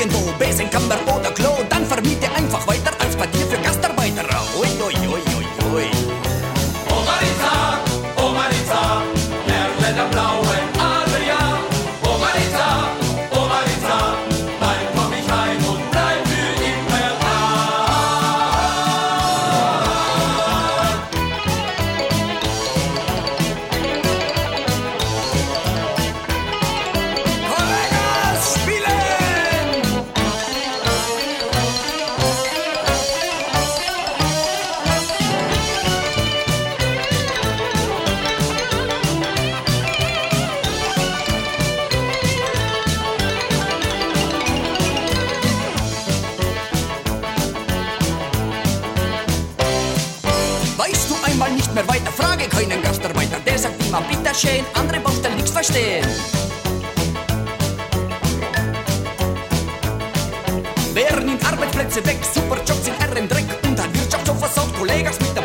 irgendwo Besenkammer oder Klo, dann vermiete einfach weiter als Quartier für Gastarbeiter. Ui, ui, ui, ui, ui. Oh Marita, Perle der blauen Adria. Oh Marita, bald komm ich heim und bleib für immer da. Kollegas, spielen! Weißt du einmal nicht mehr weiter, frage keinen Gastarbeiter. Der sagt immer bitteschön, andere Baustellen nichts verstehen. Wer nimmt Arbeitsplätze weg, Superjobs in Dreck und hat Wirtschaft so versaut, Kollegas mit der